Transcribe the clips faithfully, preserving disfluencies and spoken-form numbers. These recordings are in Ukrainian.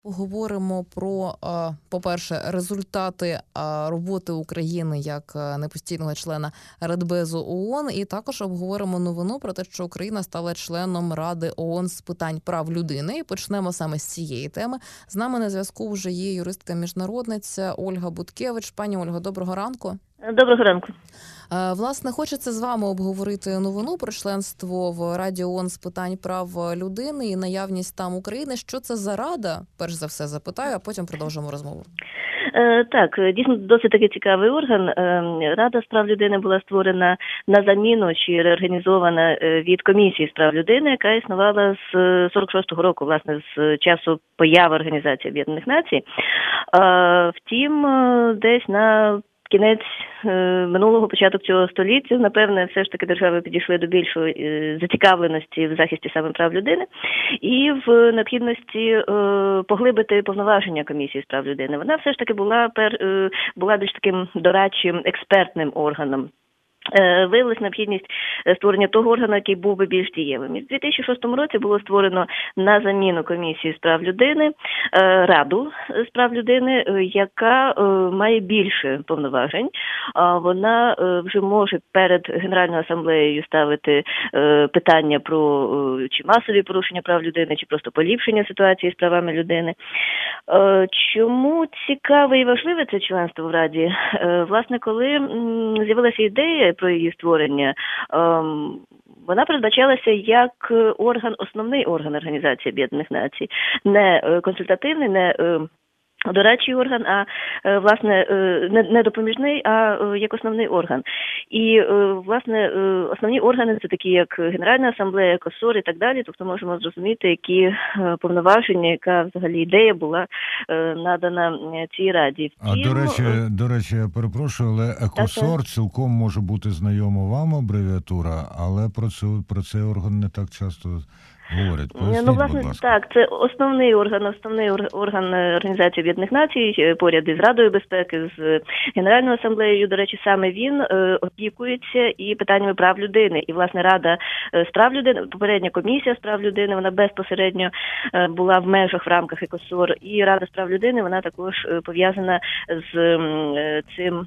Поговоримо про, е, по-перше, результати е, роботи України як е, непостійного члена Радбезу ООН, і також обговоримо новину про те, що Україна стала членом Ради ООН з питань прав людини. І почнемо саме з цієї теми. З нами на зв'язку вже є юристка-міжнародниця Ольга Буткевич. Пані Ольго, доброго ранку. Доброго ранку. Власне, хочеться з вами обговорити новину про членство в Раді ООН з питань прав людини і наявність там України. Що це за рада? Перш за все запитаю, а потім продовжимо розмову. Так, дійсно, досить таки цікавий орган. Рада з прав людини була створена на заміну чи реорганізована від Комісії з прав людини, яка існувала з сорок шостого року, власне, з часу появи Організації Об'єднаних Націй. Втім, десь на кінець минулого, початок цього століття, напевне, все ж таки держави підійшли до більшої зацікавленості в захисті саме прав людини і в необхідності поглибити повноваження Комісії з прав людини. Вона все ж таки була, була більш таким дорадчим експертним органом. Виявилась необхідність створення того органу, який був би більш дієвим. І в дві тисячі шостому році було створено на заміну Комісії з прав людини Раду з прав людини, яка має більше повноважень. Вона вже може перед Генеральною асамблеєю ставити питання про чи масові порушення прав людини, чи просто поліпшення ситуації з правами людини. Чому цікаве і важливе це членство в Раді? Власне, коли з'явилася ідея про її створення, вона передбачалася як орган, основний орган Організації Об'єднаних Націй. Не консультативний, не дорадчий орган, а, власне, не допоміжний, а як основний орган. І, власне, основні органи – це такі, як Генеральна асамблея, КОСОР і так далі. Тобто можемо зрозуміти, які повноваження, яка взагалі ідея була надана цій раді. А, до речі, до речі, я перепрошую, але КОСОР цілком може бути знайома вам абревіатура, але про, цю, про цей орган не так часто говорять. Поясніть, ну, власне, будь ласка. Так, це основний орган, основний орган Організації Об'єднаних Націй, поряд із Радою безпеки, з Генеральною асамблеєю. До речі, саме він опікується і питаннями прав людини. І, власне, Рада з прав людини, попередня комісія з прав людини, вона безпосередньо була в межах, в рамках ЕКОСОР. І Рада з прав людини, вона також пов'язана з цим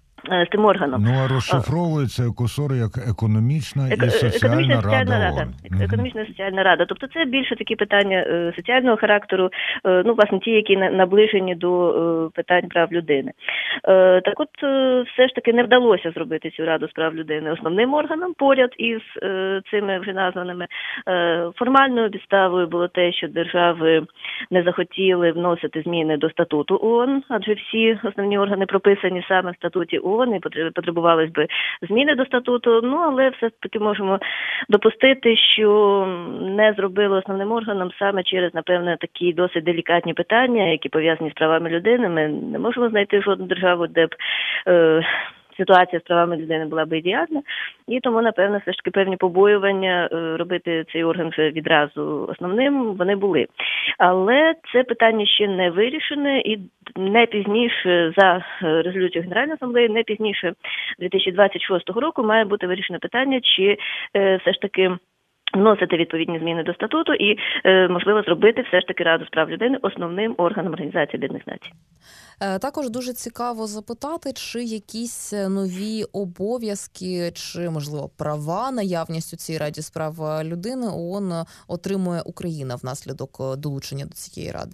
з тим органом. Ну, а розшифровується ЕКОСОР як економічна і Еко... соціальна, економічна рада, соціальна рада. Угу. Економічна і соціальна рада. Тобто це більше такі питання е, соціального характеру, е, ну, власне, ті, які наближені до е, питань прав людини. Е, так от, е, все ж таки не вдалося зробити цю раду з прав людини основним органом поряд із е, цими вже названими. Е, формальною підставою було те, що держави не захотіли вносити зміни до статуту ООН, адже всі основні органи прописані саме в статуті ООН, і потребувались би зміни до статуту, ну, але все-таки можемо допустити, що не зробили основним органом саме через, напевне, такі досить делікатні питання, які пов'язані з правами людини. Ми не можемо знайти жодну державу, де б е, ситуація з правами людини була б ідеальна, і тому, напевно, все ж таки певні побоювання е, робити цей орган вже відразу основним, вони були. Але це питання ще не вирішене, і не пізніше за резолюцією Генеральної асамблеї, не пізніше дві тисячі двадцять шостого року має бути вирішене питання, чи е, все ж таки вносити відповідні зміни до статуту і, е, можливо, зробити все ж таки Раду з прав людини основним органом Організації Об'єднаних Націй. Також дуже цікаво запитати, чи якісь нові обов'язки, чи, можливо, права наявність у цій Раді з прав людини ООН отримує Україна внаслідок долучення до цієї ради?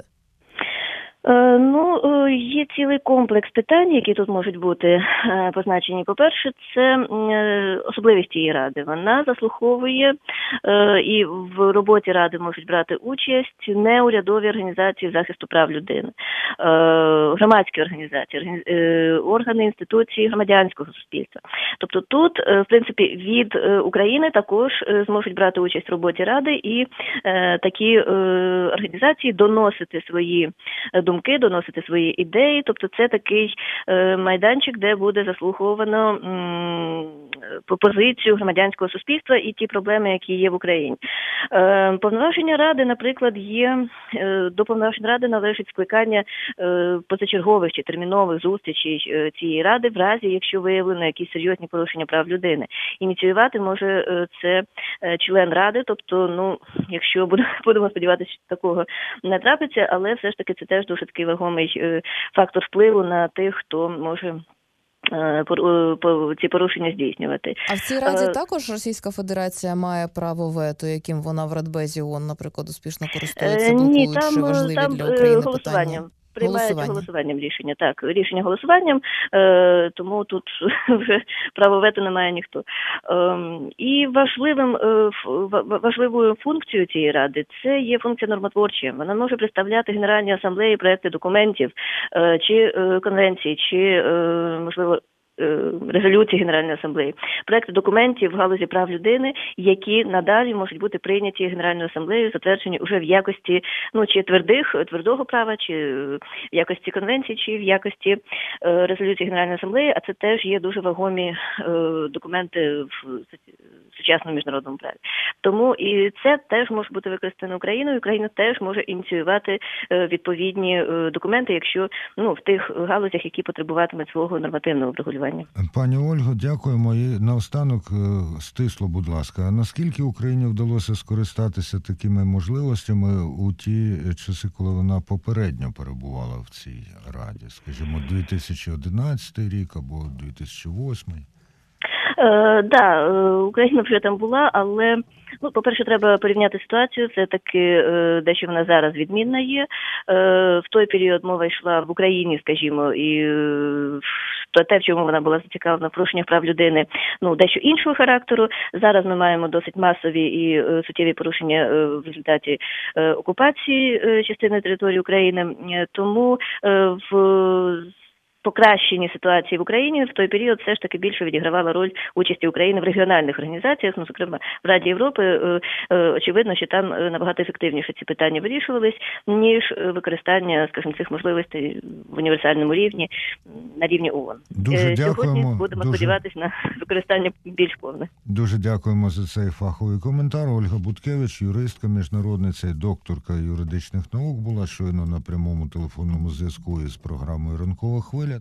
Ну, є цілий комплекс питань, які тут можуть бути позначені. По-перше, це особливість її ради. Вона заслуховує і в роботі ради можуть брати участь неурядові організації захисту прав людини, громадські організації, органи, інституції громадянського суспільства. Тобто тут, в принципі, від України також зможуть брати участь в роботі ради і такі організації доносити свої думки думки, доносити свої ідеї. Тобто це такий майданчик, де буде заслуховано позицію громадянського суспільства і ті проблеми, які є в Україні. Повноваження Ради, наприклад, є, до повноважень Ради належить скликання позачергових чи термінових зустрічей цієї Ради в разі, якщо виявлено якісь серйозні порушення прав людини. Ініціювати може це член Ради, тобто, ну, якщо будемо сподіватися, що такого не трапиться, але все ж таки це теж дуже такий вагомий фактор впливу на тих, хто може ці порушення здійснювати. А в цій Раді також Російська Федерація має право вето, яким вона в Радбезі ООН, наприклад, успішно користується, блокуючи Ні, там, важливі там для України голосуванням. питання? Приймається Голосування. голосуванням рішення, так, рішення голосуванням, е, тому тут вже право вето не має ніхто. Е, і важливим, е, важливою функцією цієї ради це є функція нормотворча. Вона може представляти Генеральній асамблеї проекти документів е, чи е, конвенцій, чи, е, можливо, резолюції Генеральної асамблеї, проекти документів в галузі прав людини, які надалі можуть бути прийняті Генеральною асамблеєю, затверджені вже в якості, ну, чи твердих, твердого права, чи в якості конвенцій, чи в якості е, резолюції Генеральної асамблеї, а це теж є дуже вагомі е, документи в сучасному міжнародному праві. Тому і це теж може бути використано Україною, Україна теж може ініціювати е, відповідні е, документи, якщо, ну, в тих галузях, які потребуватимуть свого нормативного врегулювання. Пані Ольго, дякуємо. І наостанок стисло, будь ласка, а наскільки Україні вдалося скористатися такими можливостями у ті часи, коли вона попередньо перебувала в цій Раді? Скажімо, дві тисячі одинадцятий рік або дві тисячі восьмий? Так, е, да, Україна вже там була, але, ну, по-перше, треба порівняти ситуацію. Це таки е, дещо вона зараз відмінна є. Е, в той період мова йшла в Україні, скажімо, і е, то те, в чому вона була зацікавлена в порушеннях прав людини, ну, дещо іншого характеру. Зараз ми маємо досить масові і е, суттєві порушення е, в результаті е, окупації е, частини території України. Е, тому е, в покращенні ситуації в Україні в той період все ж таки більше відігравала роль участі України в регіональних організаціях, ну, зокрема, в Раді Європи. Е, е, очевидно, що там набагато ефективніше ці питання вирішувались, ніж використання, скажімо, цих можливостей в універсальному рівні, на рівні ООН. Дуже е, дякуємо. Сьогодні будемо Дуже... сподіватися на використання більш повне. Дуже дякуємо за цей фаховий коментар. Ольга Буткевич, юристка, міжнародниця і докторка юридичних наук, була щойно на прямому телефонному зв'язку із програмою «Ранкова хвиля».